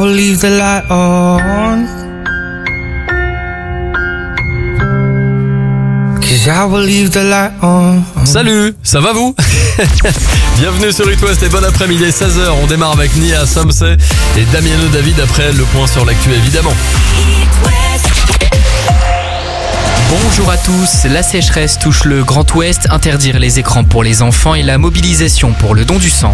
will leave the light on. I will leave the light on. Salut, ça va vous? Bienvenue sur It West et bon après-midi, 16h. On démarre avec Nia, Somsey et Damiano David après le point sur l'actu évidemment. Bonjour à tous, la sécheresse touche le Grand Ouest, interdire les écrans pour les enfants et la mobilisation pour le don du sang.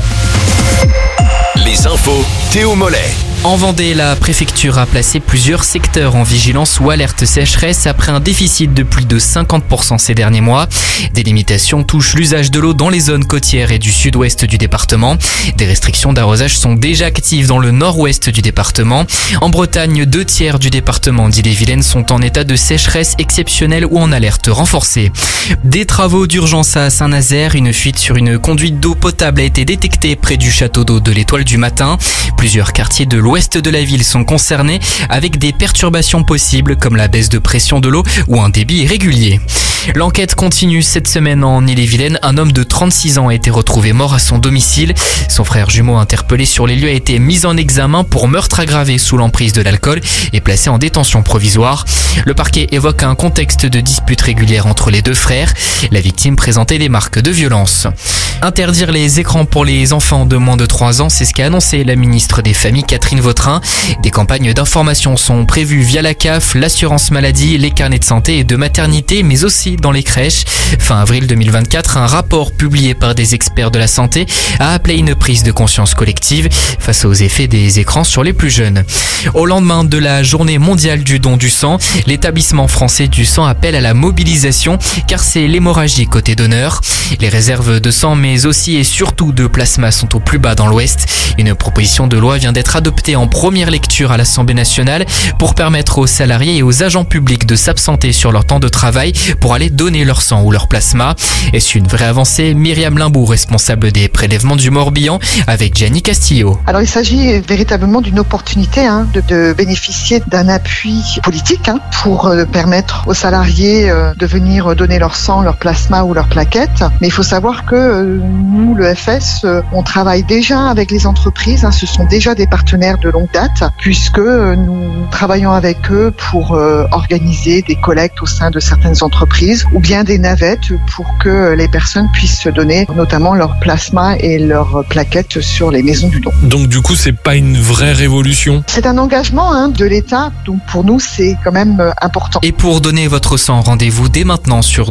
Les infos, Théo Mollet. En Vendée, la préfecture a placé plusieurs secteurs en vigilance ou alerte sécheresse après un déficit de plus de 50% ces derniers mois. Des limitations touchent l'usage de l'eau dans les zones côtières et du sud-ouest du département. Des restrictions d'arrosage sont déjà actives dans le nord-ouest du département. En Bretagne, 2/3 du département d'Ille-et-Vilaine sont en état de sécheresse exceptionnelle ou en alerte renforcée. Des travaux d'urgence à Saint-Nazaire, une fuite sur une conduite d'eau potable a été détectée près du château d'eau de l'Étoile du Matin. Plusieurs quartiers de l'ouest de la ville sont concernés avec des perturbations possibles comme la baisse de pression de l'eau ou un débit irrégulier. L'enquête continue cette semaine en Ille-et-Vilaine. Un homme de 36 ans a été retrouvé mort à son domicile. Son frère jumeau interpellé sur les lieux a été mis en examen pour meurtre aggravé sous l'emprise de l'alcool et placé en détention provisoire. Le parquet évoque un contexte de dispute régulière entre les deux frères. La victime présentait des marques de violence. Interdire les écrans pour les enfants de moins de 3 ans, c'est ce qu'a annoncé la ministre des Familles Catherine Vautrin. Des campagnes d'information sont prévues via la CAF, l'assurance maladie, les carnets de santé et de maternité, mais aussi dans les crèches. Fin avril 2024, un rapport publié par des experts de la santé a appelé une prise de conscience collective face aux effets des écrans sur les plus jeunes. Au lendemain de la journée mondiale du don du sang, l'établissement français du sang appelle à la mobilisation car c'est l'hémorragie côté donneur. Les réserves de sang mais aussi et surtout de plasma sont au plus bas dans l'Ouest. Une proposition de loi vient d'être adoptée en première lecture à l'Assemblée nationale pour permettre aux salariés et aux agents publics de s'absenter sur leur temps de travail pour aller donner leur sang ou leur plasma. Est-ce une vraie avancée? Myriam Limbourg, responsable des prélèvements du Morbihan, avec Gianni Castillo. Alors il s'agit véritablement d'une opportunité de bénéficier d'un appui politique pour permettre aux salariés de venir donner leur sang, leur plasma ou leur plaquette. Mais il faut savoir que nous, le FS, on travaille déjà avec les entreprises. Ce sont déjà des partenaires de longue date puisque nous travaillons avec eux pour organiser des collectes au sein de certaines entreprises ou bien des navettes pour que les personnes puissent donner notamment leur plasma et leur plaquettes sur les maisons du don. Donc du coup, c'est pas une vraie révolution? C'est un engagement de l'État, donc pour nous, c'est quand même important. Et pour donner votre sang, rendez-vous dès maintenant sur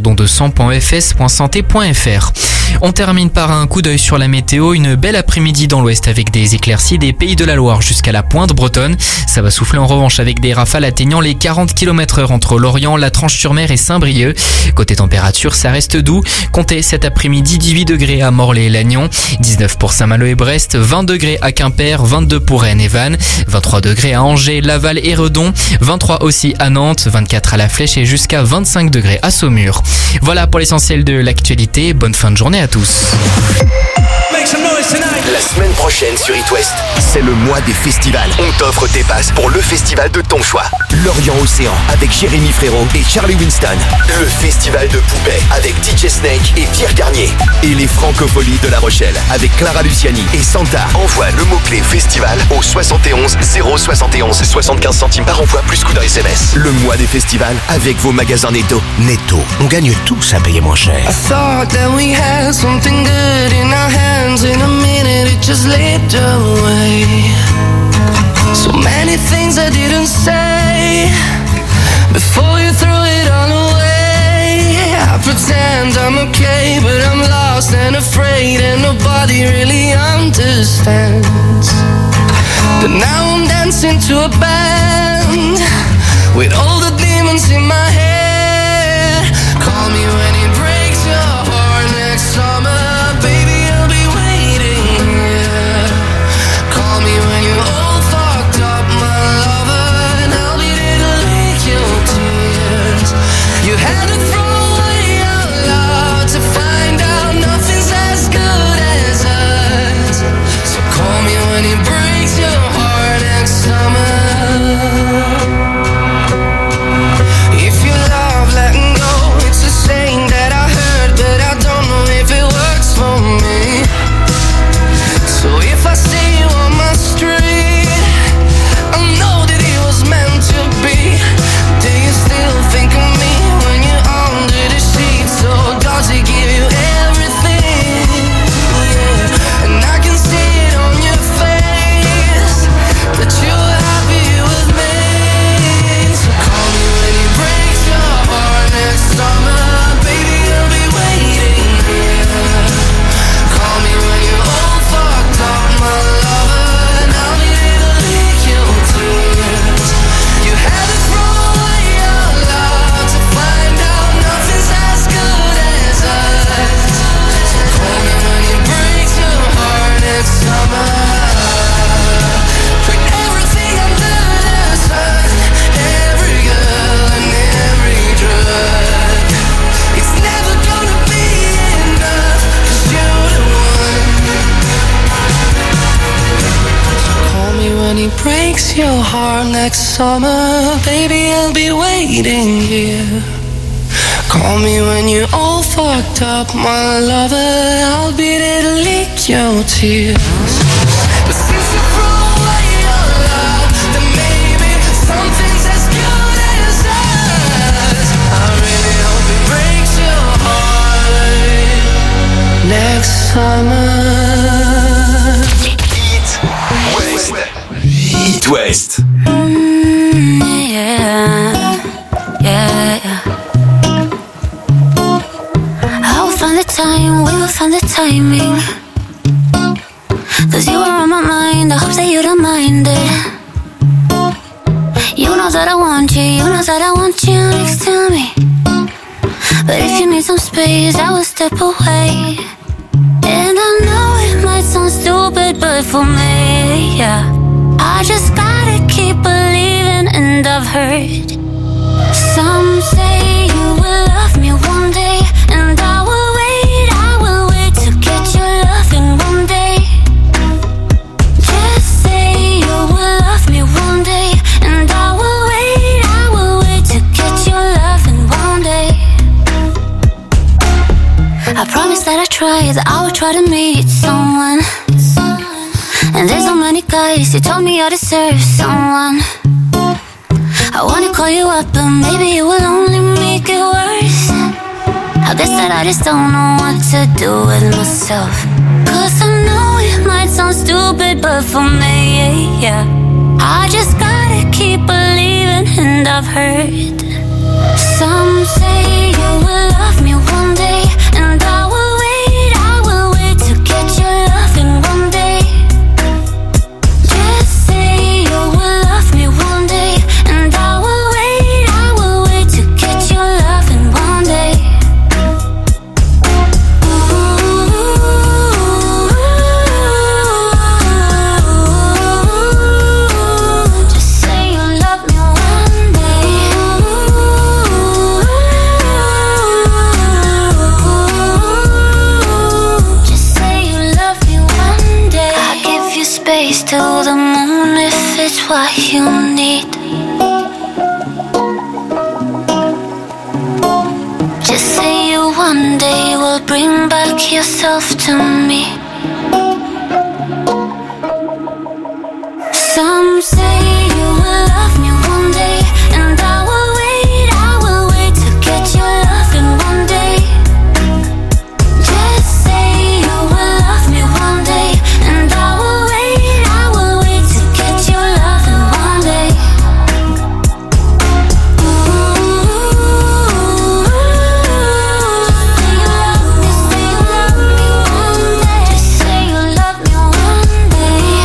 dondesang.fs.santé.fr. On termine par un coup d'œil sur la météo. Une belle après-midi dans l'ouest avec des éclaircies des Pays de la Loire jusqu'à la pointe bretonne. Ça va souffler en revanche avec des rafales atteignant les 40 km/h entre Lorient, la Tranche-sur-Mer et Saint-Brieuc. Côté température, ça reste doux. Comptez cet après-midi 18 degrés à Morlaix et Lannion, 19 pour Saint-Malo et Brest, 20 degrés à Quimper, 22 pour Rennes et Vannes, 23 degrés à Angers, Laval et Redon, 23 aussi à Nantes, 24 à La Flèche et jusqu'à 25 degrés à Saumur. Voilà pour l'essentiel de l'actualité. Bonne fin de journée à tous. La semaine prochaine sur It West, c'est le mois des festivals. On t'offre tes passes pour le festival de ton choix. Lorient Océan avec Jérémy Frérot et Charlie Winston. Le festival de Poupée avec DJ Snake et Pierre Garnier. Et les Francopholies de La Rochelle avec Clara Luciani et Santa. Envoie le mot-clé festival au 71 071 75 centimes par envoi plus coût d'un SMS. Le mois des festivals avec vos magasins Netto. Netto, on gagne tous à payer moins cher. I thought that we had something good in our hands. In a minute it just slipped away. So many things I didn't say before you threw it all away. I pretend I'm okay, but I'm lost and afraid, and nobody really understands. But now I'm dancing to a band with all the demons in my head. Call me when it breaks your heart next summer. Baby, I'll be waiting here. Call me when you're all fucked up, my lover, and I'll be there to lick your tears. You had to throw away our love to find out nothing's as good as us. So call me when it breaks your heart next summer. If you love letting go, it's a shame that breaks your heart next summer, baby, I'll be waiting here. Call me when you're all fucked up, my lover, I'll be there to lick your tears. But since you throw away your love, then maybe something's as good as us. I really hope it breaks your heart next summer. It West. Yeah. I will find the time, we will find the timing. 'Cause you are on my mind, I hope that you don't mind it. You know that I want you, you know that I want you next to me. But if you need some space, I will step away. And I know it might sound stupid, but for me, yeah, I just gotta keep believing, and I've heard some say you will love me one day, and I will wait to get your loving one day. Just say you will love me one day, and I will wait to get your loving one day. I promise that I try, that I will try to meet someone. And there's so many guys, you told me I deserve someone. I wanna call you up, but maybe it will only make it worse. I guess that I just don't know what to do with myself. 'Cause I know it might sound stupid, but for me, yeah, I just gotta keep believing, and I've heard some say you will love me one day, and I will wait to get your loving one day. Just say you will love me one day, and I will wait to get your loving one day. Just say you love me one day. Just say you love me one day. I give you space to the moon if it's what you need. Just say you one day will bring back yourself to me. Some say you will love me one day, and I will wait to get your loving one day. Just say you will love me one day, and I will wait to get your loving one day. Just say you love me one day.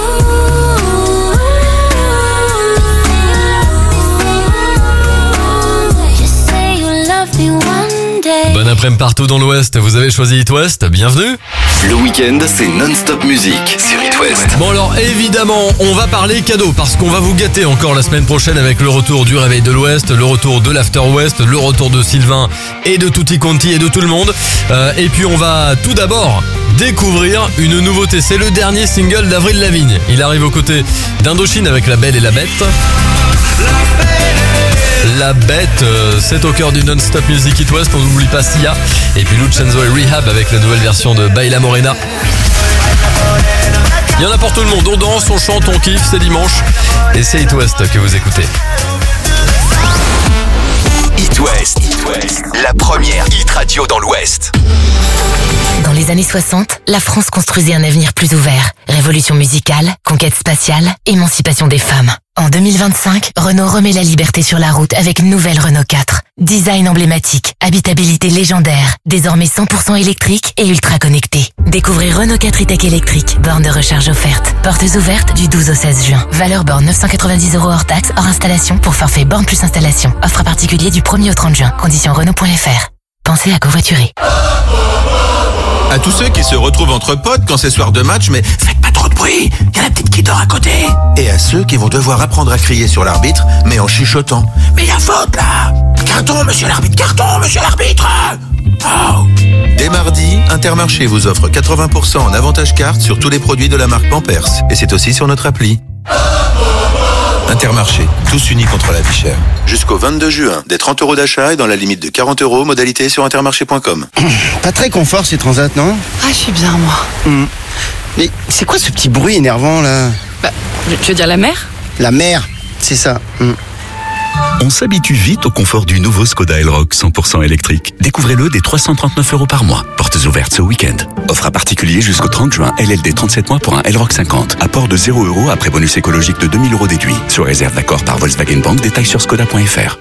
Just say you love me one day. Bon après-midi partout dans l'Ouest, vous avez choisi It West, bienvenue. Le week-end, c'est non-stop musique sur It West. Bon alors évidemment, on va parler cadeaux parce qu'on va vous gâter encore la semaine prochaine avec le retour du Réveil de l'Ouest, le retour de l'After West, le retour de Sylvain et de Tutti Conti et de tout le monde. Et puis on va tout d'abord découvrir une nouveauté, c'est le dernier single d'Avril Lavigne. Il arrive aux côtés d'Indochine avec La Belle et la Bête. La Bête, c'est au cœur du non-stop music It West, on n'oublie pas Sia. Et puis Lucenzo et Rehab avec la nouvelle version de Baila Morena. Il y en a pour tout le monde, on danse, on chante, on kiffe, c'est dimanche. Et c'est It West que vous écoutez. It West, la première hit radio dans l'Ouest. Dans les années 60, la France construisait un avenir plus ouvert. Révolution musicale, conquête spatiale, émancipation des femmes. En 2025, Renault remet la liberté sur la route avec une nouvelle Renault 4. Design emblématique, habitabilité légendaire, désormais 100% électrique et ultra connecté. Découvrez Renault 4 e-Tech électrique, borne de recharge offerte. Portes ouvertes du 12 au 16 juin. Valeur borne 990 € hors taxe, hors installation pour forfait borne plus installation. Offre à particulier du 1er au 30 juin. Conditions Renault.fr. Pensez à covoiturer. À tous ceux qui se retrouvent entre potes quand c'est soir de match, mais faites pas trop de bruit, y a la petite qui dort à côté. Et à ceux qui vont devoir apprendre à crier sur l'arbitre, mais en chuchotant. Mais y a faute là. Carton, monsieur l'arbitre, carton, monsieur l'arbitre. Oh. Dès mardi, Intermarché vous offre 80% en avantage carte sur tous les produits de la marque Pampers. Et c'est aussi sur notre appli. Intermarché, tous unis contre la vie chère. Jusqu'au 22 juin, des 30 € d'achat et dans la limite de 40 €, modalité sur intermarché.com. Pas très confort ces transats, non? Ah, je suis bien, moi. Mais c'est quoi ce petit bruit énervant, là? Bah, tu veux dire la mer? La mer, c'est ça. On s'habitue vite au confort du nouveau Skoda Elroq 100% électrique. Découvrez-le dès 339 € par mois. Portes ouvertes ce week-end. Offre à particulier jusqu'au 30 juin. LLD 37 mois pour un Elroq 50. Apport de 0 € après bonus écologique de 2000 € déduit. Sur réserve d'accord par Volkswagen Bank. Détails sur skoda.fr.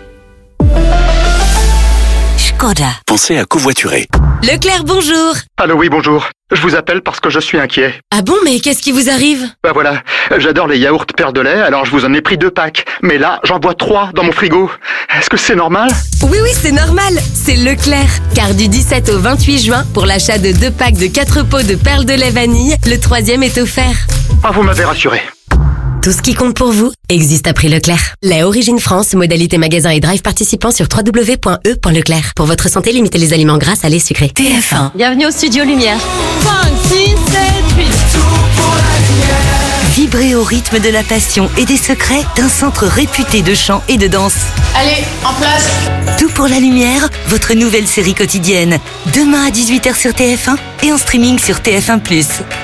Skoda. Pensez à covoiturer. Leclerc, bonjour. Allô, oui, bonjour. Je vous appelle parce que je suis inquiet. Ah bon, mais qu'est-ce qui vous arrive? Bah voilà, j'adore les yaourts Père de lait, alors je vous en ai pris 2 packs. Mais là, j'en bois 3 dans mon frigo. Est-ce que c'est normal? Oui, c'est normal. C'est Leclerc. Car du 17 au 28 juin, pour l'achat de 2 packs de 4 pots de perles de lait vanille, le 3e est offert. Ah, vous m'avez rassuré. Tout ce qui compte pour vous existe à prix Leclerc. Lait Origine France, modalité magasin et drive participant sur www.e.leclerc. Pour votre santé, limitez les aliments gras, salés, sucrés. TF1. Bienvenue au Studio Lumière. 5, 6, 7, 8. Vibrez au rythme de la passion et des secrets d'un centre réputé de chant et de danse. Allez, en place. Tout pour la lumière, votre nouvelle série quotidienne. Demain à 18h sur TF1 et en streaming sur TF1+.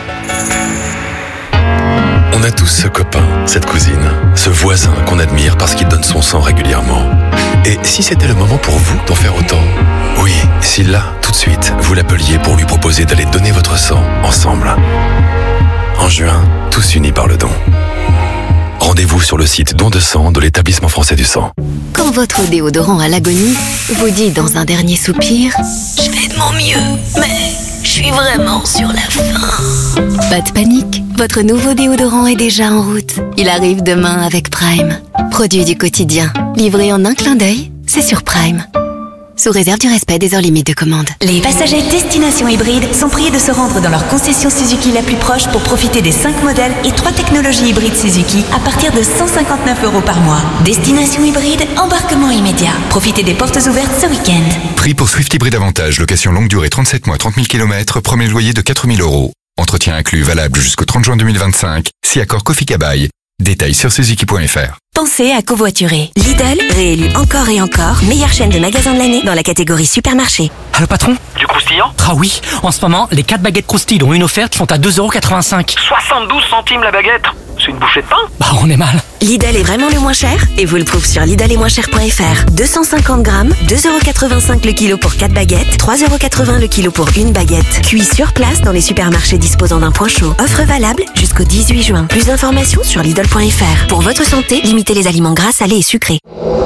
On a tous ce copain, cette cousine, ce voisin qu'on admire parce qu'il donne son sang régulièrement. Et si c'était le moment pour vous d'en faire autant? Oui, si là, tout de suite, vous l'appeliez pour lui proposer d'aller donner votre sang ensemble. En juin, tous unis par le don. Rendez-vous sur le site Don de sang de l'Établissement français du sang. Quand votre déodorant à l'agonie vous dit dans un dernier soupir « Je fais de mon mieux, mais je suis vraiment sur la fin ». Pas de panique, votre nouveau déodorant est déjà en route. Il arrive demain avec Prime. Produit du quotidien, livré en un clin d'œil, c'est sur Prime. Sous réserve du respect des heures limites de commande. Les passagers Destination Hybride sont priés de se rendre dans leur concession Suzuki la plus proche pour profiter des 5 modèles et 3 technologies hybrides Suzuki à partir de 159 € par mois. Destination Hybride, embarquement immédiat. Profitez des portes ouvertes ce week-end. Prix pour Swift Hybride Avantage, location longue durée 37 mois, 30 000 km, premier loyer de 4 000 €. Entretien inclus valable jusqu'au 30 juin 2025. Si accord Kofi Kabaï. Détails sur suzuki.fr. Pensez à covoiturer. Lidl, réélu encore et encore, meilleure chaîne de magasins de l'année dans la catégorie supermarché. Allô patron? Du croustillant? Ah oui, en ce moment, les 4 baguettes croustilles dont une offerte sont à 2,85 €. 72 centimes la baguette? C'est une bouchée de pain? Bah on est mal. Lidl est vraiment le moins cher et vous le trouvez sur lidl-et-moins-cher.fr. 250 grammes, 2,85 € le kilo pour 4 baguettes, 3,80 € le kilo pour une baguette. Cuit sur place dans les supermarchés disposant d'un point chaud. Offre valable jusqu'au 18 juin. Plus d'informations sur lidl.fr. Pour votre santé, limitez les aliments gras, salés et sucrés.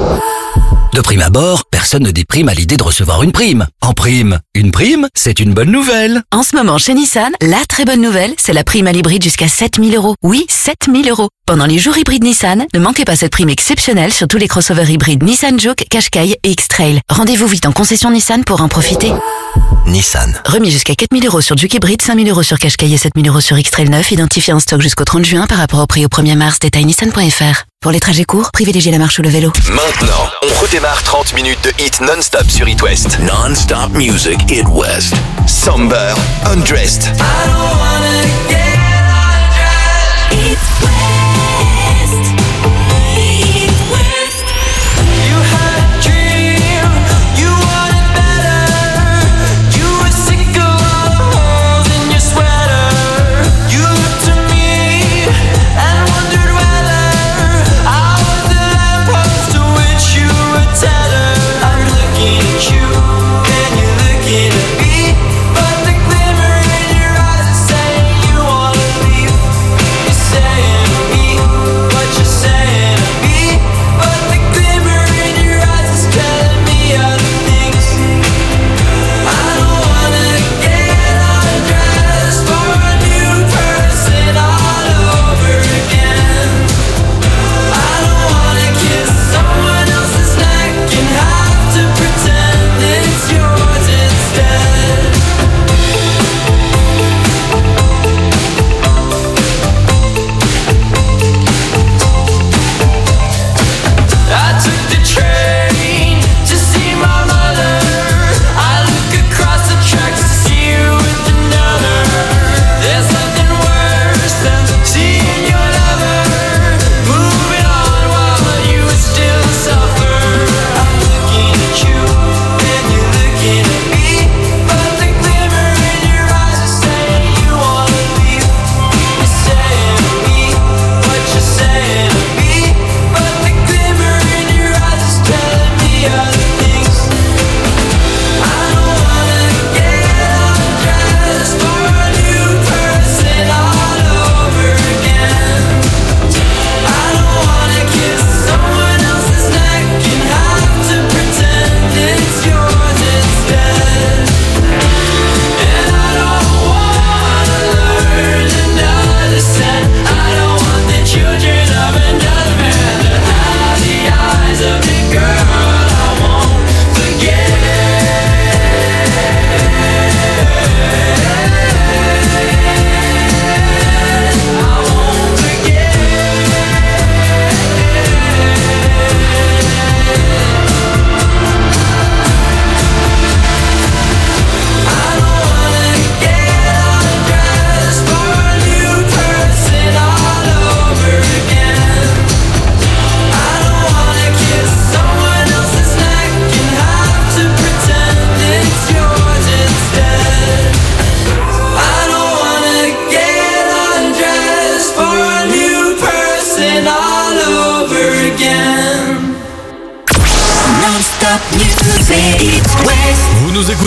De prime abord, personne ne déprime à l'idée de recevoir une prime. En prime, une prime, c'est une bonne nouvelle. En ce moment, chez Nissan, la très bonne nouvelle, c'est la prime à l'hybride jusqu'à 7 000 €. Oui, 7 000 €. Pendant les jours hybrides Nissan, ne manquez pas cette prime exceptionnelle sur tous les crossovers hybrides Nissan Juke, Qashqai et X-Trail. Rendez-vous vite en concession Nissan pour en profiter. Nissan. Remis jusqu'à 4 000 € sur Juke hybride, 5 000 € sur Qashqai et 7 000 € sur X-Trail 9, identifié en stock jusqu'au 30 juin par rapport au prix au 1er mars. Détail nissan.fr. Pour les trajets courts, privilégiez la marche ou le vélo. Maintenant, on redémarre 30 minutes de hit non-stop sur It West. Non-stop music, It West. Somber, Undressed. I don't wanna get undressed. It West. Can you look at me? But the glimmer in your eyes is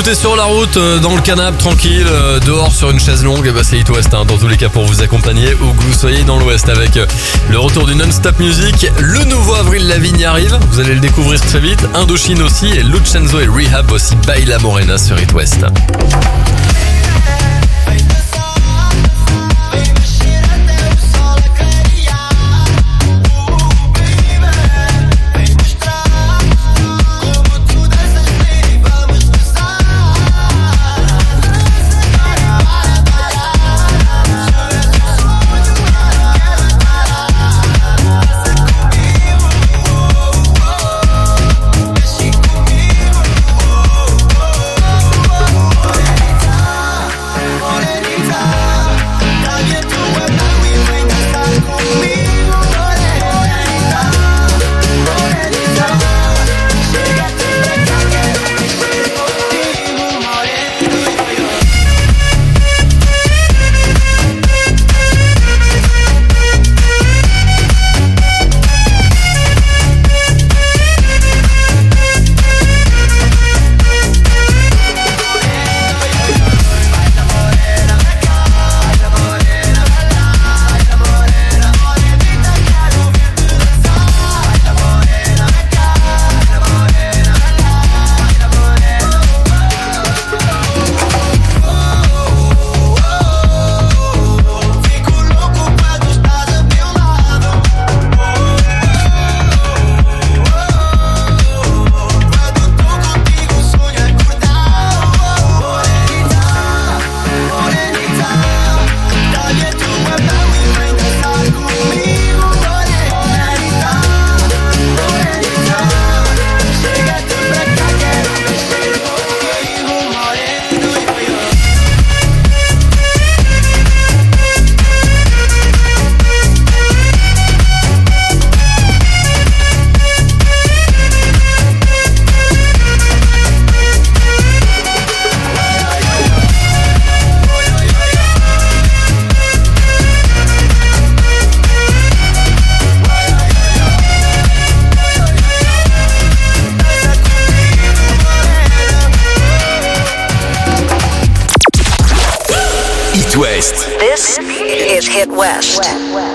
écoutez sur la route, dans le canapé, tranquille, dehors sur une chaise longue, bah c'est It West, hein, dans tous les cas pour vous accompagner où que vous soyez dans l'Ouest avec le retour du non-stop music. Le nouveau Avril Lavigne arrive, vous allez le découvrir très vite. Indochine aussi et Lucenzo et Rehab aussi, Baila Morena sur It West. It West. This is Hit West.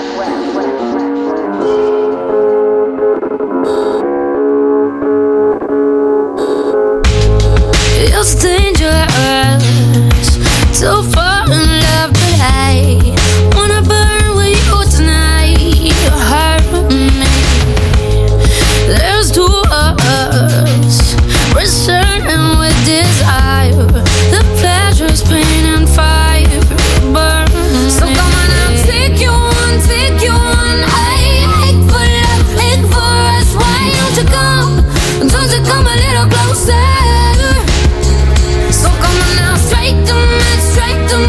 It's dangerous to fall in love, but I wanna burn with you tonight. You hurt me. There's two of us, we're certain with desire. The pleasure's pain and fire burn. So come on, I'll take you on, take you on. I ache for love, ache for us. Why don't you come? Don't you come a little closer? So come on now, strike the match,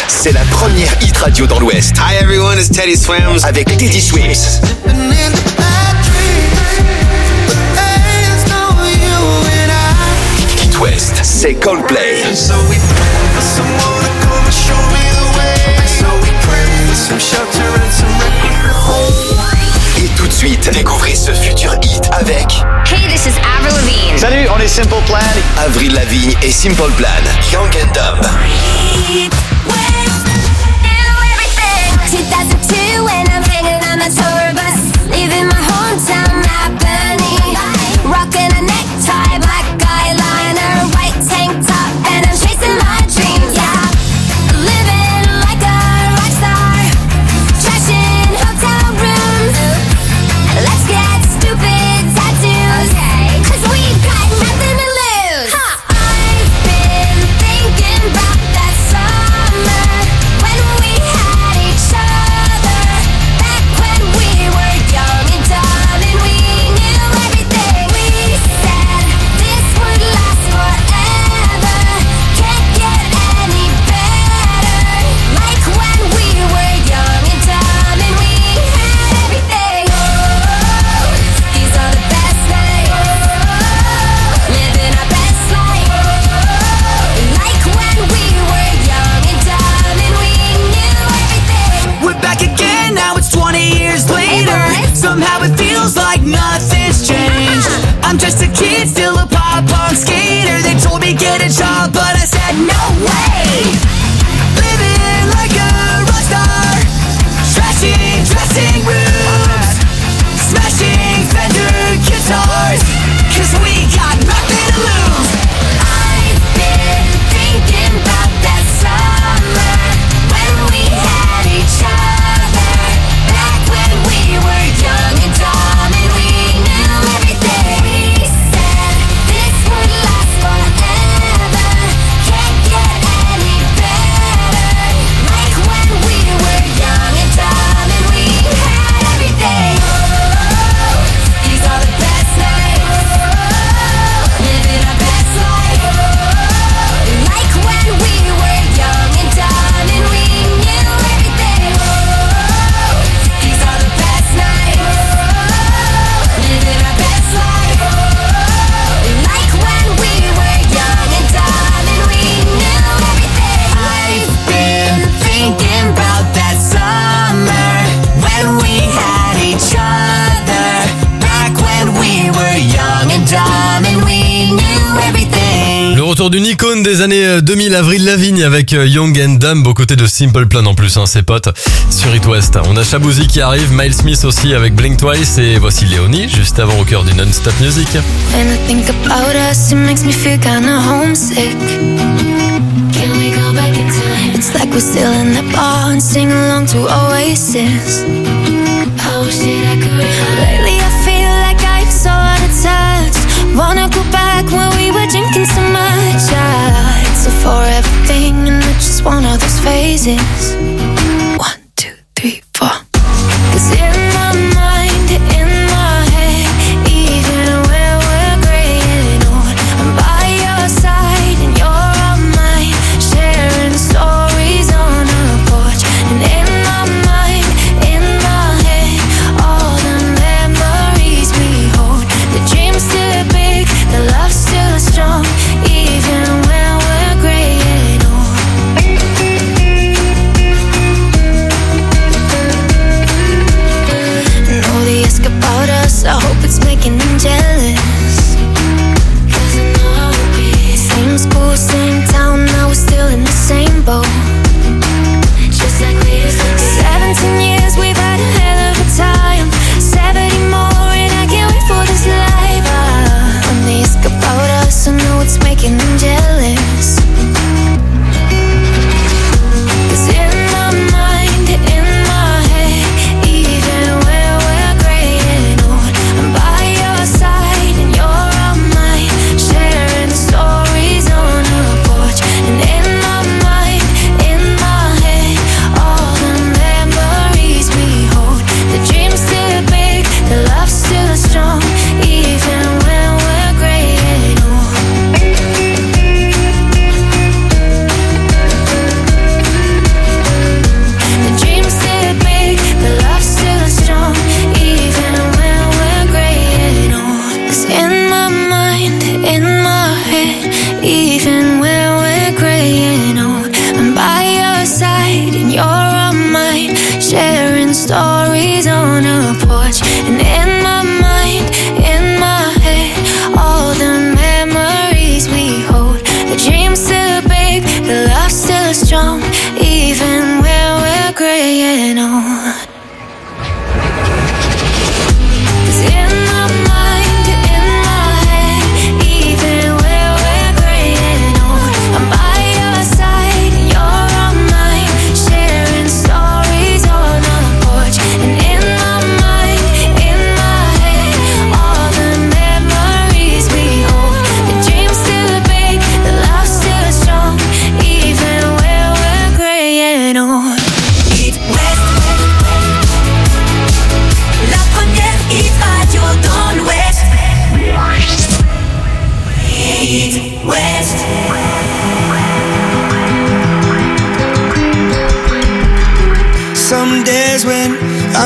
c'est la première hit radio dans l'Ouest. Hi everyone, it's Teddy Swims. Avec Teddy Swims. Hit West, c'est Coldplay. Et tout de suite, découvrez ce futur hit avec... Hey, this is Avril Lavigne. Salut, on est Simple Plan. Avril Lavigne et Simple Plan. Young and Dumb. 2002 when I'm hanging on the tour bus, leaving my hometown Albany, rocking a necktie, black eyeliner, white tank top, and I'm chasing my dreams. Yeah, living like a rock star, trashing hotel rooms. Let's get stupid tattoos, okay, 'cause we've got nothing to lose. I've been thinking about that summer when we had each other, back when we were young and dumb and we knew everything. We said this would last forever, can't get any better, like when we were young and dumb and we had everything. Oh, these are the best nights, living our best life, like when we were young and dumb and we knew everything. We're back again, now it's 20 years later. Somehow it feels like nothing's changed. I'm just a kid, still a pop-punk skater. They told me get a job, but I said no way. Living like a rock star, trashing dressing rooms, smashing Fender guitars, 'cause we got nothing to lose. I've been thinking about that summer when we had each other, back when we were young and dumb and we knew everything. We said this would last forever, can't get any better, like when we were young and dumb and we had everything. Oh, these are the best nights, living our best life, like when we were young and dumb and we knew everything. Oh, these are the best nights, living our best life, like when we were young and dumb and we knew everything. I've been thinking about that summer when we had each other, back when we were young and dumb and we knew everything. Le retour d'une icône des années 2000, Avril Lavigne avec Young and Dumb aux côtés de Simple Plan en plus, ses potes sur It West. On a Shaboozey qui arrive, Miles Smith aussi avec Blink Twice et voici Léonie juste avant au cœur du non-stop music. When I think about us, it makes me feel kinda homesick. Can we go back in time? It's like we're still in the bar and sing along to Oasis. I wish that I could. Lately I feel like I'm so out of touch. Wanna go back when we were drinking so much. It's a forever thing and it's just one of those phases. 1, 2, 3, 4. 'Cause in my mind, in my head, even when we're graying old, I'm by your side and you're on mine, sharing stories on a porch. And in my mind, in my head, all the memories we hold. The dream's still big, the love's still strong, even when we're graying old. And all they ask about us, I hope it's making them jealous. 'Cause I know same school, same town, now we're still in the same boat. Just like we used to be. 17 years, we've had a hell of a time. 70 more and I can't wait for this life. When they ask about us, I know it's making them jealous. 'Cause in my mind, in my head, even when we're graying old, I'm by your side.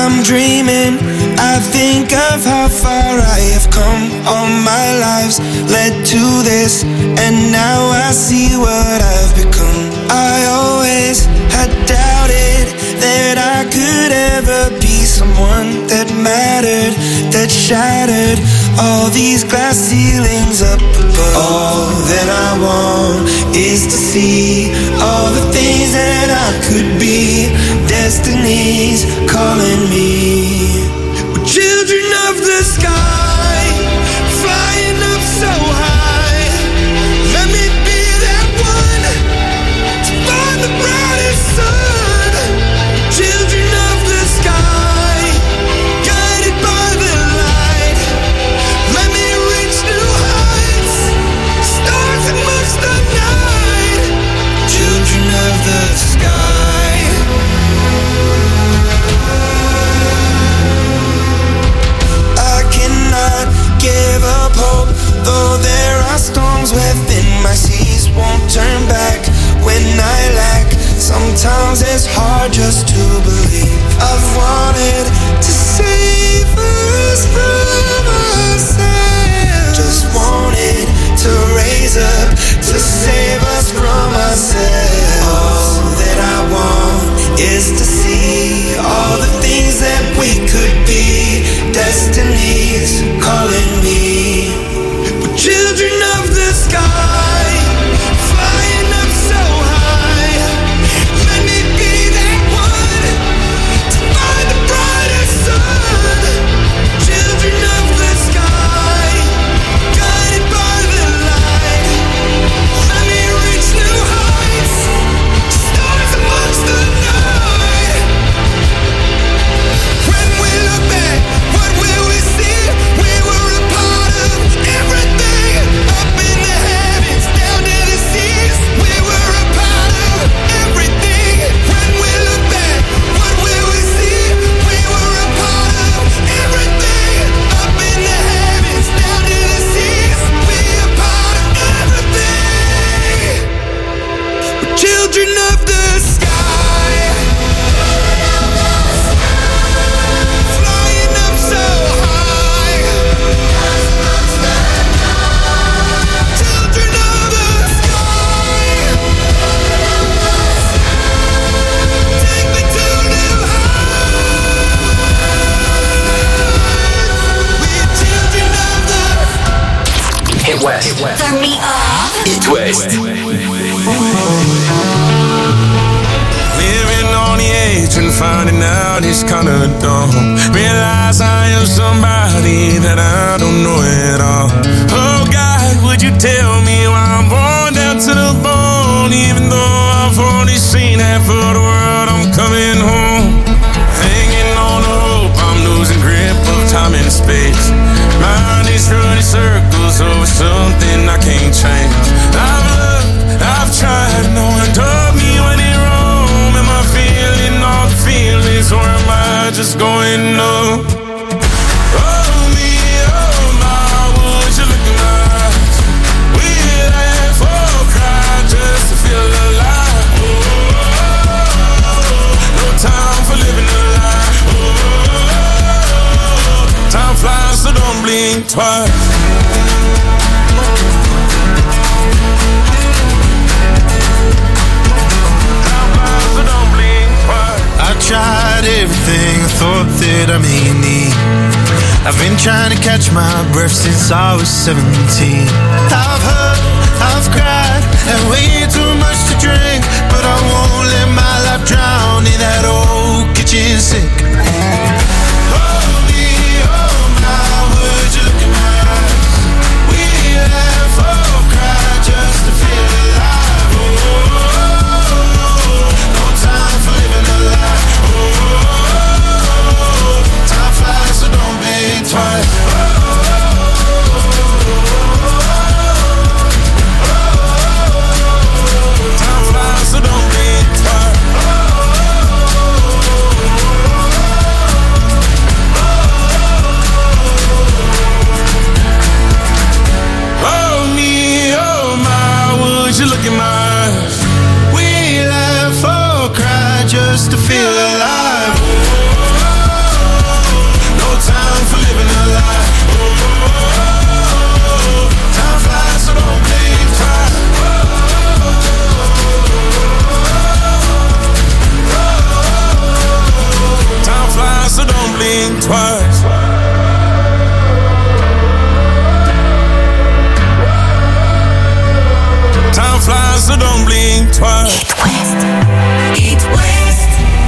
I'm dreaming, I think of how far I have come. All my lives led to this, and now I see what I've become. I always had doubted that I could ever be someone that mattered, that shattered all these glass ceilings up above. All that I want is to see all the things that I could be. Destiny's calling me. We're children of the sky, flying up so high. Let me be that one to find the brightest sun. Children of the sky, guided by the light. Let me reach new heights, stars amongst the night. Children of the sky. Give up hope, though there are storms within my seas. Won't turn back when I lack. Sometimes it's hard just to believe. I've wanted to save us from ourselves. Just wanted to raise up, to save us from ourselves. All that I want is to see all the things that we could be. Destiny's calling me. We're children of the sky, flying up so high. Let me be that one to find the brightest sun. Children of the sky, guided by the light. Let me reach new heights, stars amongst the night. When we look back, what will we see? We were a part of everything. Up in the heavens, down to the seas. We were a part of everything. When we look back, what will we see? We were a part of everything. Up in the heavens, down to the seas. We a part of everything. We're children of the sky. Flying up so high. Children of the sky. Take me to new heights. We're children of the Hit West. Turn me up. Hit West. Living on the edge and finding out it's kinda dumb. Realize I am somebody that I don't know at all. Oh God, would you tell me why I'm born down to the bone? Even though I've only seen half of the world, I'm coming home. Hanging on the hope, I'm losing grip of time and space. Mind is running circles over something I can't change. I've loved, I've tried, no one told me when it wrong. Am I feeling all the feelings, or am I just going numb? Oh me, oh my, would you look in my eyes? We laugh or cry just to feel alive. No time for living a lie. Time flies, so don't blink twice. I tried everything I thought that I may need. I've been trying to catch my breath since I was 17. I've hurt, I've cried, had way too much to drink, but I won't let my life drown in that old kitchen sink. Oh me, oh my, would you look in my eyes? We laugh or cry just to feel alive. No time for living a lie. Time flies, so don't blink twice. Time flies, so don't blink twice. It West. It West.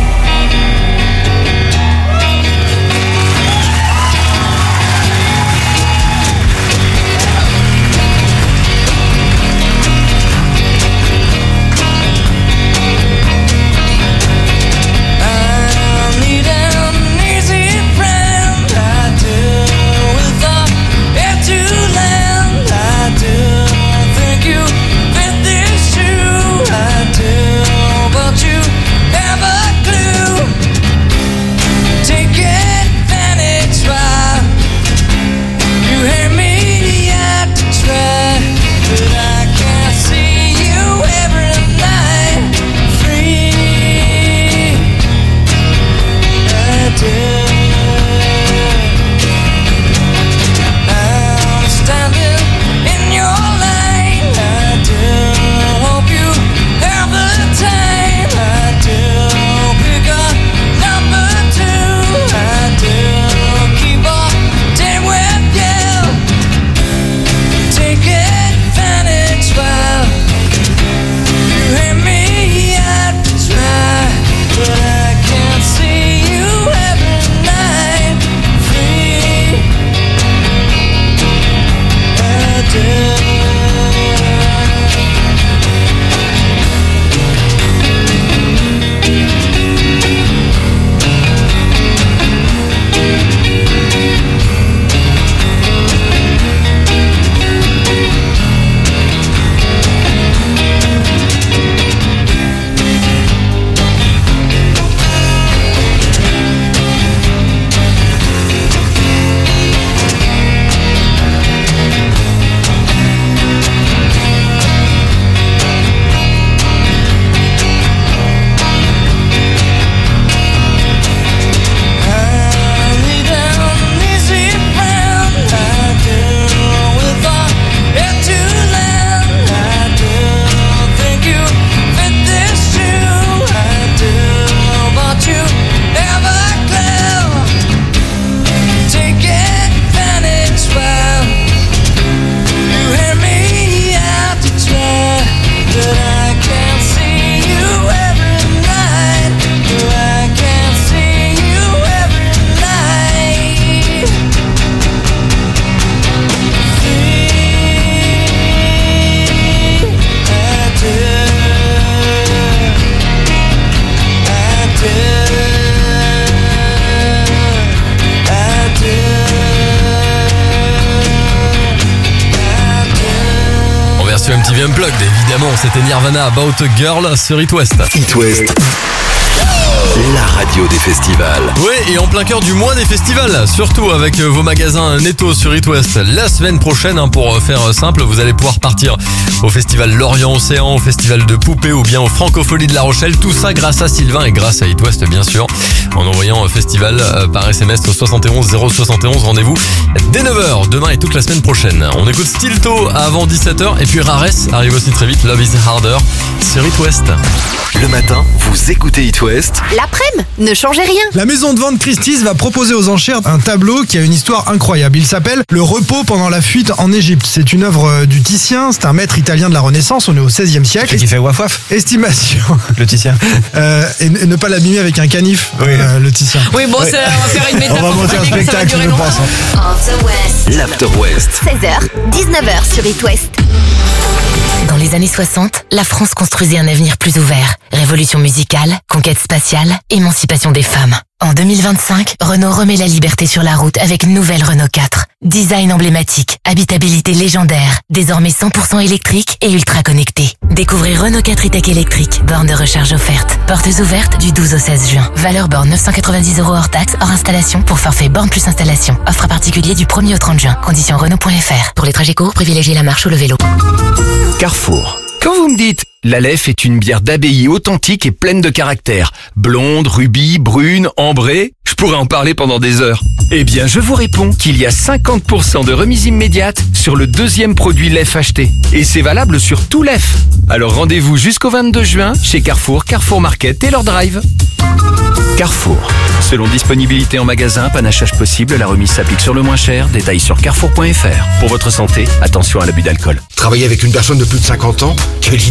Un petit unplugged, évidemment, c'était Nirvana, About a Girl sur It West. It West, la radio des festivals. Oui, et en plein cœur du mois des festivals, surtout avec vos magasins Netto sur It West. La semaine prochaine, pour faire simple, vous allez pouvoir partir au festival Lorient Océan, au festival de Poupée ou bien au Francophonie de La Rochelle. Tout ça grâce à Sylvain et grâce à It West, bien sûr. En envoyant festival par SMS au 71 071. Rendez-vous dès 9h, demain et toute la semaine prochaine. On écoute Stilto avant 17h et puis Rares arrive aussi très vite, Love is Harder sur It West. Le matin, vous écoutez It West. L'après-midi, ne changez rien. La maison de vente Christie's va proposer aux enchères un tableau qui a une histoire incroyable. Il s'appelle Le repos pendant la fuite en Égypte. C'est une œuvre du Titien, c'est un maître italien de la Renaissance, on est au XVIe siècle. Qui fait waf waf. Estimation. Le Titien. Et ne pas l'abîmer avec un canif, le Titien. Oui, bon, on va faire une métaphore. On va monter un spectacle, je pense. L'After West. 16h, 19h sur It West. Dans les années 60, la France construisait un avenir plus ouvert. Révolution musicale, conquête spatiale, émancipation des femmes. En 2025, Renault remet la liberté sur la route avec une nouvelle Renault 4. Design emblématique, habitabilité légendaire, désormais 100% électrique et ultra connecté. Découvrez Renault 4 e-Tech électrique, borne de recharge offerte. Portes ouvertes du 12 au 16 juin. Valeur borne 990 € hors taxe, hors installation pour forfait borne plus installation. Offre à particulier du 1er au 30 juin. Conditions Renault.fr. Pour les trajets courts, privilégiez la marche ou le vélo. Carrefour. Quand vous me dites l'Aleph est une bière d'abbaye authentique et pleine de caractère, blonde, rubis, brune, ambrée, je pourrais en parler pendant des heures. Eh bien, je vous réponds qu'il y a 50% de remise immédiate sur le deuxième produit Lef acheté. Et c'est valable sur tout Lef. Alors rendez-vous jusqu'au 22 juin chez Carrefour, Carrefour Market et leur drive. Carrefour. Selon disponibilité en magasin, panachage possible, la remise s'applique sur le moins cher. Détails sur carrefour.fr. Pour votre santé, attention à l'abus d'alcool. Travailler avec une personne de plus de 50 ans, quelle idée!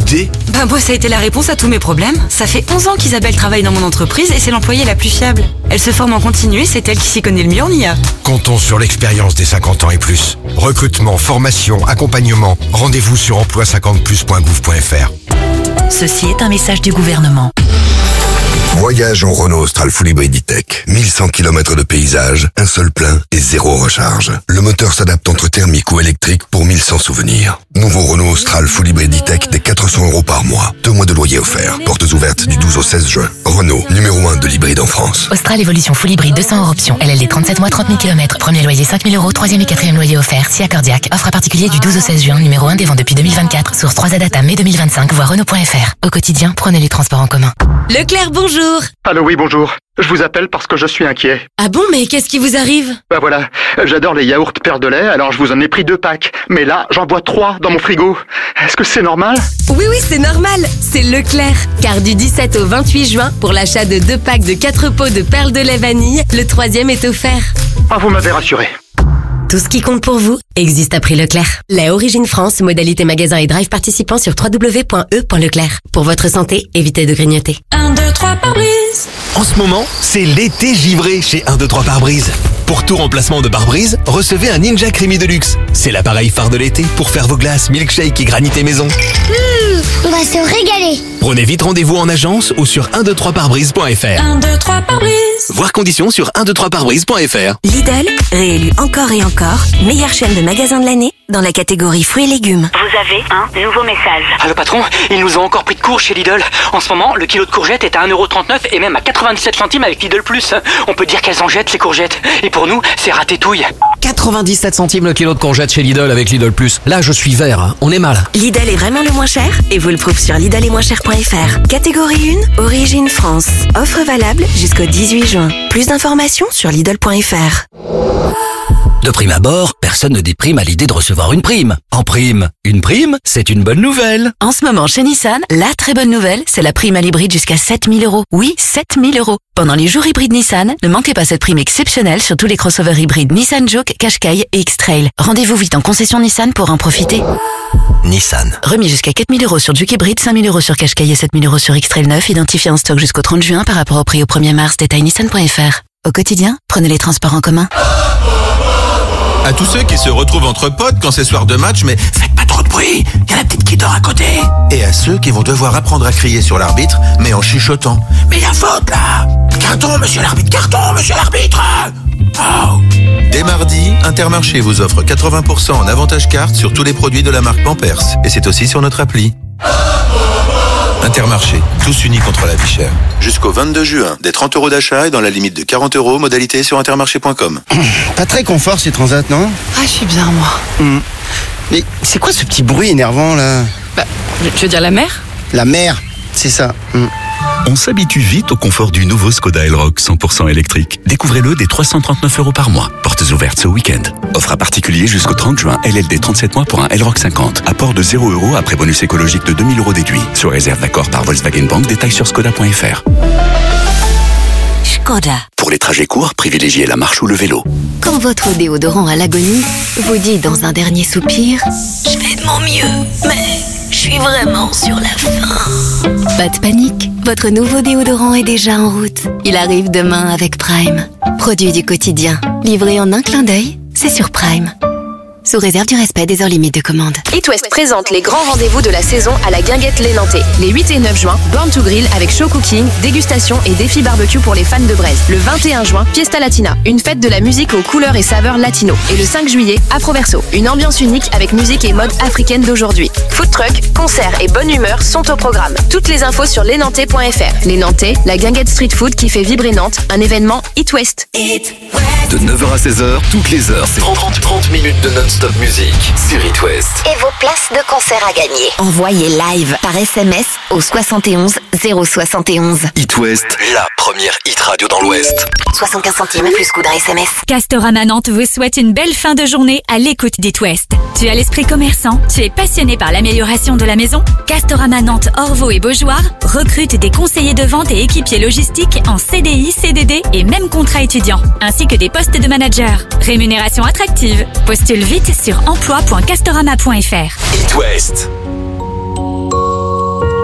Bah moi ça a été la réponse à tous mes problèmes. Ça fait 11 ans qu'Isabelle travaille dans mon entreprise et c'est l'employée la plus fiable. Elle se forme en continu et c'est elle qui s'y connaît le mieux en IA. Comptons sur l'expérience des 50 ans et plus. Recrutement, formation, accompagnement. Rendez-vous sur emploi50plus.gouv.fr. Ceci est un message du gouvernement. Voyage en Renault Austral Full Hybrid E-Tech. 1100 km de paysage, un seul plein et 0 recharge. Le moteur s'adapte entre thermique ou électrique pour 1100 souvenirs. Nouveau Renault Austral Full Hybrid E-Tech dès 400 € par mois. 2 mois de loyer offerts. Portes ouvertes du 12 au 16 juin. Renault, numéro 1 de l'hybride en France. Austral Evolution Full Hybrid 200 € option. LLD 37 mois, 30 000 km. Premier loyer 5 000 €. Troisième et quatrième loyer offert. Si accordiaque. Offre à particulier du 12 au 16 juin. Numéro 1 des ventes depuis 2024. Source 3 Adata mai 2025. Voir Renault.fr. Au quotidien, prenez les transports en commun. Leclerc, bonjour. Allô, oui, bonjour. Je vous appelle parce que je suis inquiet. Ah bon, mais qu'est-ce qui vous arrive? Bah voilà, j'adore les yaourts Père de lait, alors je vous en ai pris 2 packs. Mais là, j'en bois 3 dans mon frigo. Est-ce que c'est normal? Oui, c'est normal. C'est Leclerc. Car du 17 au 28 juin, pour l'achat de 2 packs de 4 pots de perles de lait vanille, le 3e est offert. Ah, vous m'avez rassuré. Tout ce qui compte pour vous existe à prix Leclerc. Lait Origine France, modalité magasin et drive participant sur www.e.leclerc. Pour votre santé, évitez de grignoter. 1, 2, 3 pare-brise. En ce moment, c'est l'été givré chez 1, 2, 3 pare-brise. Pour tout remplacement de pare-brise, recevez un Ninja Creamy Deluxe. C'est l'appareil phare de l'été pour faire vos glaces, milkshake et granité maison. On va se régaler. Prenez vite rendez-vous en agence ou sur 123pare-brise.fr. 1, 2, 3 pare-brise. Voir conditions sur 123pare-brise.fr. Lidl, réélu encore et encore, meilleure chaîne de magasins de l'année dans la catégorie fruits et légumes. Vous avez un nouveau message. Ah, le patron, ils nous ont encore pris de court chez Lidl. En ce moment, le kilo de courgettes est à 1,39 € et même à 97 centimes avec Lidl Plus. On peut dire qu'elles en jettent les courgettes. Et pour nous, c'est ratétouille. 97 centimes le kilo de courgettes chez Lidl avec Lidl Plus. Là, je suis vert, hein. On est mal. Lidl est vraiment le moins cher et vous le prouve sur lidl-et-moins-cher.fr. Catégorie 1, Origine France. Offre valable jusqu'au 18 juin. Plus d'informations sur lidl.fr. De prime abord, personne ne déprime à l'idée de recevoir une prime. En prime, une prime, c'est une bonne nouvelle. En ce moment, chez Nissan, la très bonne nouvelle, c'est la prime à l'hybride jusqu'à 7 000 €. Oui, 7 000 €. Pendant les jours hybrides Nissan, ne manquez pas cette prime exceptionnelle sur tous les crossovers hybrides Nissan Juke, Qashqai et X-Trail. Rendez-vous vite en concession Nissan pour en profiter. Nissan. Remis jusqu'à 4 000 € sur Juke hybride, 5 000 € sur Qashqai et 7 000 € sur X-Trail 9, identifié en stock jusqu'au 30 juin par rapport au prix au 1er mars. Détail nissan.fr. Au quotidien, prenez les transports en commun. À tous ceux qui se retrouvent entre potes quand c'est soir de match, mais faites pas trop de bruit, y a la petite qui dort à côté. Et à ceux qui vont devoir apprendre à crier sur l'arbitre, mais en chuchotant. Mais y a faute là! Carton, monsieur l'arbitre, carton, monsieur l'arbitre! Oh. Dès mardi, Intermarché vous offre 80% en avantage carte sur tous les produits de la marque Pampers. Et c'est aussi sur notre appli. Intermarché, tous unis contre la vie chère. Jusqu'au 22 juin, des 30 € d'achat et dans la limite de 40 €, modalité sur intermarché.com. Pas très confort ces transats, non? Ah, je suis bien, moi. Mais c'est quoi ce petit bruit énervant, là? Bah, tu veux dire la mer? La mer, c'est ça. On s'habitue vite au confort du nouveau Skoda Elroq 100% électrique. Découvrez-le dès 339 € par mois. Portes ouvertes ce week-end. Offre à particulier jusqu'au 30 juin. LLD 37 mois pour un Elroq 50. Apport de 0 € après bonus écologique de 2 000 € déduit. Sur réserve d'accord par Volkswagen Bank. Détails sur skoda.fr. Skoda. Pour les trajets courts, privilégiez la marche ou le vélo. Quand votre déodorant à l'agonie vous dit dans un dernier soupir Je fais de mon mieux, mais je suis vraiment sur la fin. pas de panique, votre nouveau déodorant est déjà en route. Il arrive demain avec Prime. Produit du quotidien, livré en un clin d'œil, c'est sur Prime. Sous réserve du respect des heures limites de commande. It West présente les grands rendez-vous de la saison à la Guinguette Les Nantais. Les 8 et 9 juin, Born to Grill avec show cooking, dégustation et défi barbecue pour les fans de braise. Le 21 juin, Fiesta Latina, une fête de la musique aux couleurs et saveurs latino. Et le 5 juillet, Afroverso, une ambiance unique avec musique et mode africaine d'aujourd'hui. Food truck, concerts et bonne humeur sont au programme. Toutes les infos sur lesnantais.fr. Les Nantais, la Guinguette Street Food qui fait vibrer Nantes, un événement It West. De 9h à 16h, toutes les heures, c'est 30 minutes de non-stop musique sur It West. Et vos places de concert à gagner. Envoyez live par SMS au 71 071. It West, la première hit radio dans l'Ouest. 75 centimes plus coût d'un SMS. Castorama Nantes vous souhaite une belle fin de journée à l'écoute d'It West. Tu as l'esprit commerçant, tu es passionné par l'amélioration de la maison? Castorama Nantes, Orvaux et Beaujoire recrute des conseillers de vente et équipiers logistiques en CDI, CDD et même contrat étudiant, ainsi que des postes de manager. Rémunération attractive. Postule vite sur emploi.castorama.fr. It West.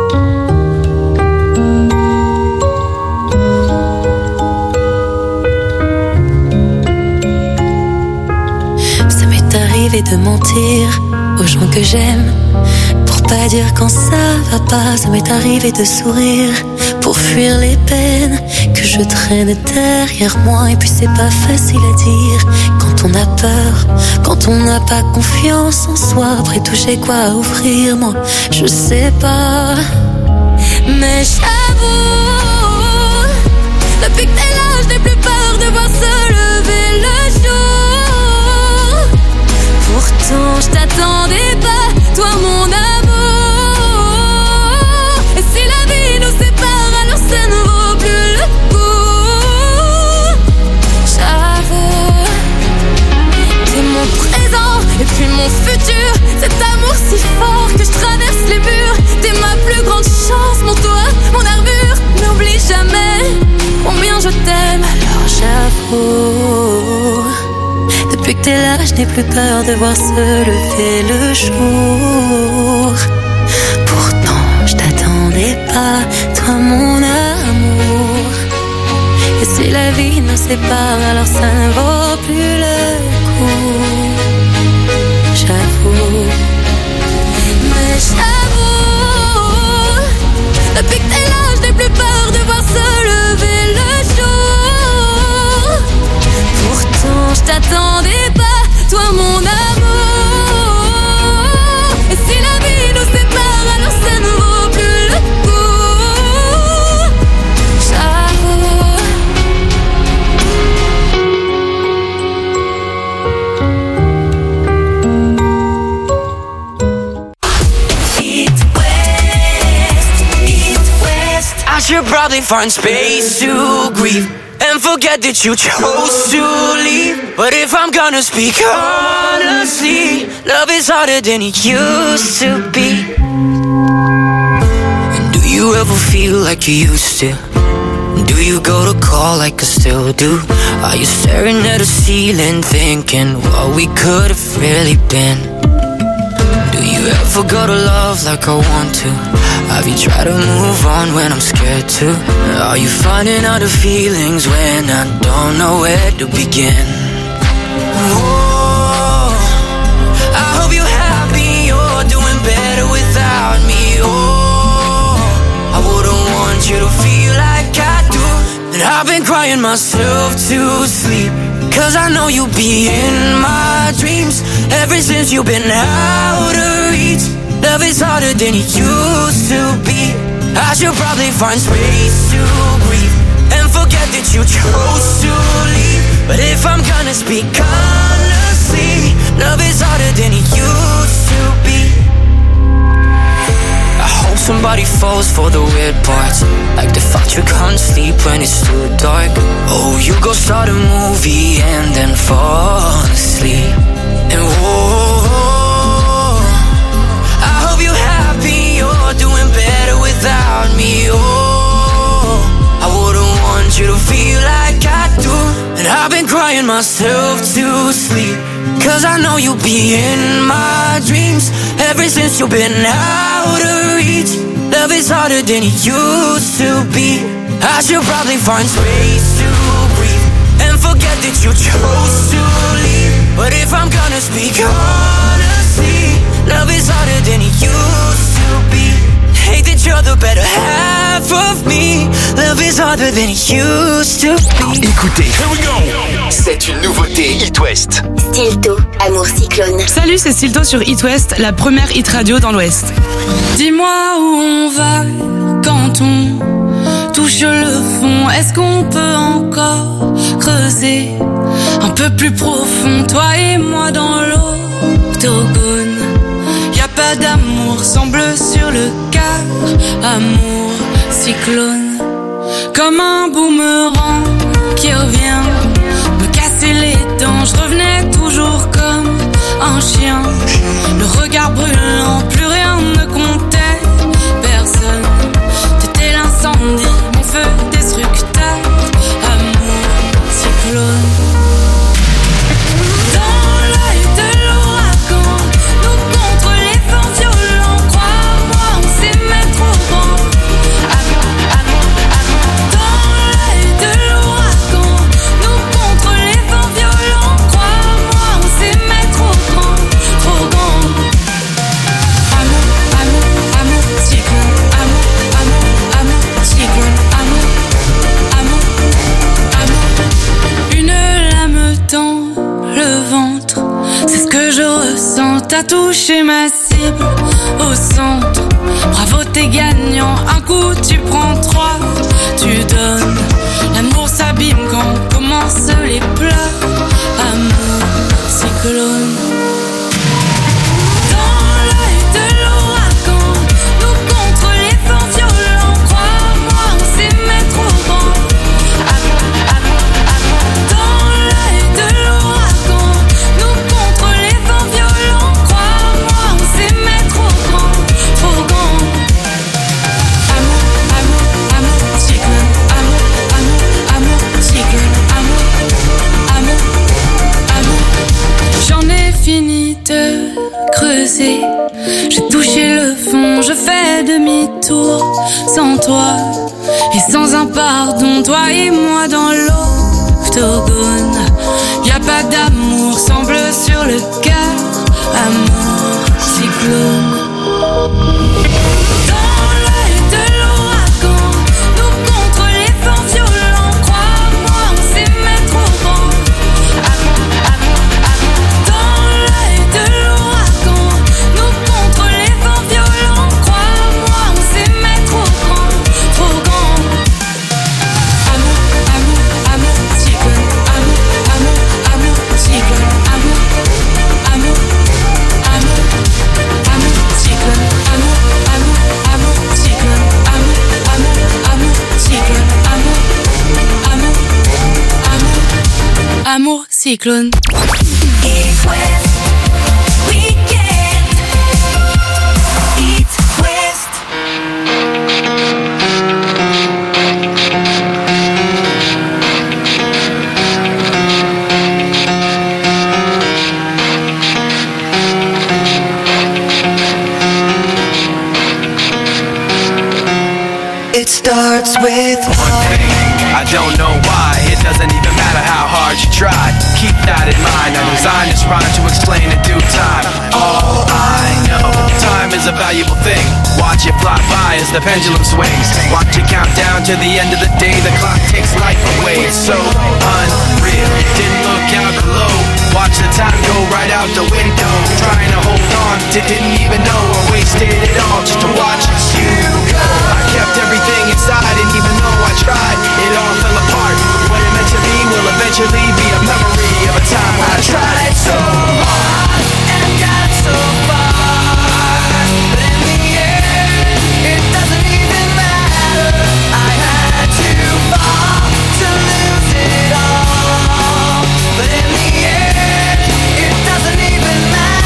arrivé de mentir aux gens que j'aime. Pour pas dire quand ça va pas, ça m'est arrivé de sourire. Pour fuir les peines que je traîne derrière moi. Et puis c'est pas facile à dire quand on a peur, quand on n'a pas confiance en soi. Après tout j'ai quoi à offrir, moi je sais pas. Mais j'avoue, depuis que t'es là, je n'ai plus peur de voir se lever le jour. Pourtant je t'attendais pas, toi mon amour. Et si la vie nous sépare, alors ça ne vaut plus le coup. J'avoue, t'es mon présent et puis mon futur. Cet amour si fort que je traverse les murs. T'es ma plus grande chance, mon toit, mon armure. N'oublie jamais combien je t'aime. Alors j'avoue, depuis que t'es là, je n'ai plus peur de voir se lever le jour. Pourtant, je t'attendais pas, toi mon amour. Et si la vie nous sépare, alors ça ne vaut plus le coup. J'avoue, mais j'avoue, depuis que t'es là, je n'ai plus peur de voir se lever le jour. Pourtant, je t'attendais pas, toi mon amour. Et si la vie nous sépare, alors ça ne vaut plus le coup. J'avoue. I should probably find space to grieve and forget that you chose to leave. But if I'm gonna speak honestly, love is harder than it used to be. And do you ever feel like you used to? Do you go to call like I still do? Are you staring at the ceiling thinking what we could have really been? Do you ever go to love like I want to? Have you tried to move on when I'm scared to? Are you finding out the feelings when I don't know where to begin? Oh, I hope you're happy, you're doing better without me. Oh, I wouldn't want you to feel like I do. And I've been crying myself to sleep, cause I know you'll be in my dreams. Ever since you've been out of reach, love is harder than it used to be. I should probably find space to breathe and forget that you chose to leave. But if I'm gonna speak honestly, love is harder than it used to be. I hope somebody falls for the weird parts, like the fact you can't sleep when it's too dark. Oh, you go start a movie and then fall asleep. And whoa, I hope you're happy, you're doing better without me. Oh, I wouldn't want you to feel like I do. And I've been crying myself to sleep, cause I know you'll be in my dreams. Ever since you've been out of reach, love is harder than it used to be. I should probably find space to breathe and forget that you chose to leave. But if I'm gonna speak honestly, love is harder than it used to be. Hate that you're the better half of me. Love is harder than it used to be. Écoutez, c'est une nouveauté It West. Stilto, Amour Cyclone. Salut, c'est Stilto sur It West, la première hit radio dans l'Ouest. Dis-moi où on va quand on touche le fond. Est-ce qu'on peut encore creuser un peu plus profond, toi et moi dans l'octogone? Y a pas d'amour, semble sur le quart. Amour cyclone, comme un boomerang qui revient me casser les dents. Je revenais toujours comme un chien, le regard brûlant, plus rien ne comptait. Personne, t'étais l'incendie, mon feu destructeur. Amour cyclone. Dans l'œil de l'ouragan, nous contre les vents violents. Crois-moi, on s'aimait trop grand. Amour, amour, amour. Dans l'œil de l'ouragan, nous contre les vents violents. Crois-moi, on s'aimait trop grand. que je ressens, t'as touché ma cible au centre. Bravo, t'es gagnant, un coup tu prends 3, tu donnes. L'amour s'abîme quand commencent les pleurs. Amour, cyclone. Dans l'œil de l'ouragan, nous contre les vents violents. Crois-moi, on s'aimait trop grand. Dans l'œil de l'ouragan, nous contre les vents violents. Crois-moi, on s'aimait trop grand, trop grand. Amour, amour, amour, cyclone. Amour, amour, amour, cyclone. Amour, amour, amour. J'en ai fini de creuser. J'ai touché le fond, je fais demi-tour. Sans toi et sans un pardon, toi et moi dans l'octogone. Y'a pas d'amour, semble sur le cœur. Amour, cyclone. Dans l'œil de l'ouragan, nous contre les vents violents. Crois-moi, on s'aimait trop grand. Dans l'œil de l'ouragan, nous contre les vents violents. Crois-moi, on s'aimait trop grand, trop grand. Amour, amour, amour, cyclone. Amour, amour, amour, cyclone. Amour, amour, amour, amour, cyclone. Amour, amour, amour, cyclone. Amour, amour, amour, cyclone. Amour, amour, amour, amour, cyclone. East West Weekend. East West. It starts with one thing. I don't know why. It doesn't even matter how hard you try. Keep that in mind. I designed this rhyme to explain in due time. All I know, time is a valuable thing. Watch it fly by as the pendulum swings. Watch it count down to the end of the day. The clock takes life away. It's so unreal. Didn't look out below. Watch the time go right out the window. Trying to hold on to didn't even know I wasted it all just to watch you go. I kept everything inside, and even though I tried, it all fell apart. What it meant to me will eventually be a memory of a time when I tried so hard and got so far. But in the end, it doesn't even matter. I had to fall to lose it all. But in the end, it doesn't even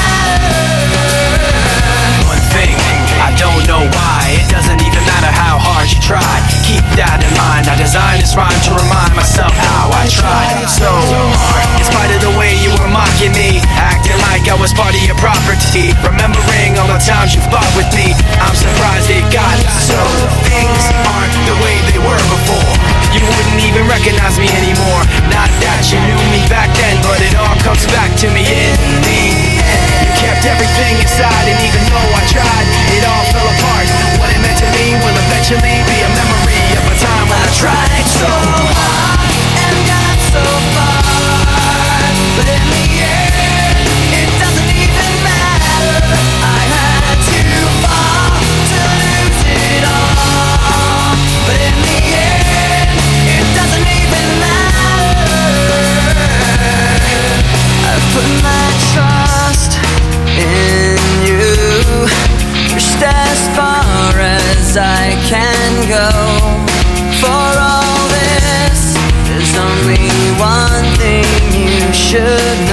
matter. One thing, I don't know why. It doesn't even matter how hard you tried. Keep that in mind. I designed this rhyme to remind myself how I tried so hard. In spite of the way you were mocking me, acting like I was part of your property. Remembering all the times you fought with me, I'm surprised it got so. Things aren't the way they were before. You wouldn't even recognize me anymore. Not that you knew me back then, but it all comes back to me in the end. You kept everything inside, and even though I tried, it all fell apart. What it meant to me will eventually be a memory of a time when I tried so hard and got so far. But in the end, it doesn't even matter. I had to fall to lose it all. But in the end, it doesn't even matter. I put my trust in you. Pushed as far as I can go. For all this, there's only one thing you should know.